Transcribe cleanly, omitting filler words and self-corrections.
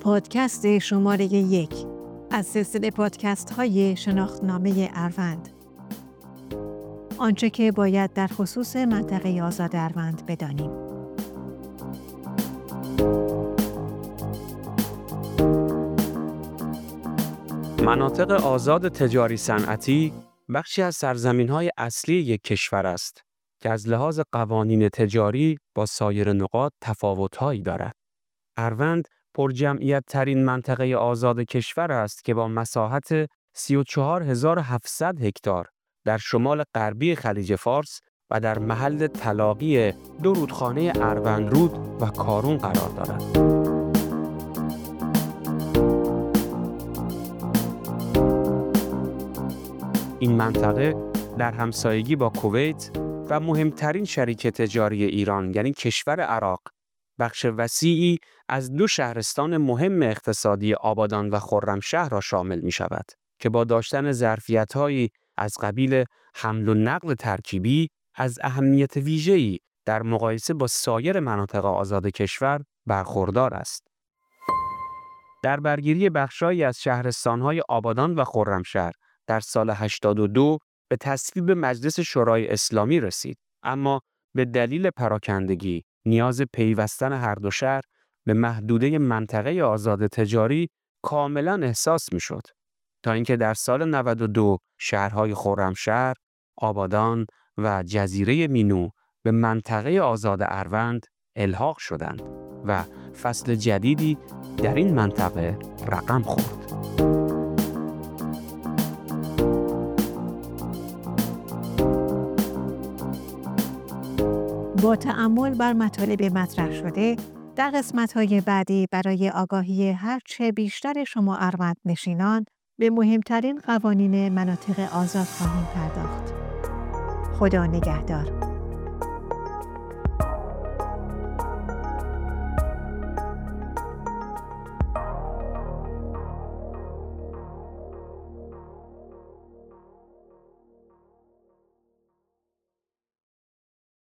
پادکست شماره 1 از سلسله پادکست های شناختنامه اروند. آنچه که باید در خصوص منطقه آزاد اروند بدانیم. مناطق آزاد تجاری صنعتی بخشی از سرزمین‌های اصلی یک کشور است که از لحاظ قوانین تجاری با سایر نقاط تفاوت‌هایی دارد. اروند پرجمعیت ترین منطقه آزاد کشور است که با مساحت 34700 هکتار در شمال غربی خلیج فارس و در محل تلاقی دو رودخانه اروندرود و کارون قرار دارد. این منطقه در همسایگی با کویت و مهمترین شریک تجاری ایران یعنی کشور عراق بخش وسیعی از دو شهرستان مهم اقتصادی آبادان و خرمشهر را شامل می شود که با داشتن ظرفیت‌هایی از قبیل حمل و نقل ترکیبی از اهمیت ویژه‌ای در مقایسه با سایر مناطق آزاد کشور برخوردار است. در برگیری بخش‌هایی از شهرستان‌های آبادان و خرمشهر در سال 82 به تصویب مجلس شورای اسلامی رسید، اما به دلیل پراکندگی نیاز پیوستن هر دو شهر به محدوده منطقه آزاد تجاری کاملا احساس می‌شد تا اینکه در سال 92 شهرهای خرمشهر، آبادان و جزیره مینو به منطقه آزاد اروند الحاق شدند و فصل جدیدی در این منطقه رقم خورد. با تأمل بر مطالب مطرح شده، در قسمت‌های بعدی برای آگاهی هرچه بیشتر شما اروند نشینان به مهمترین قوانین مناطق آزاد خواهیم پرداخت. خدا نگهدار.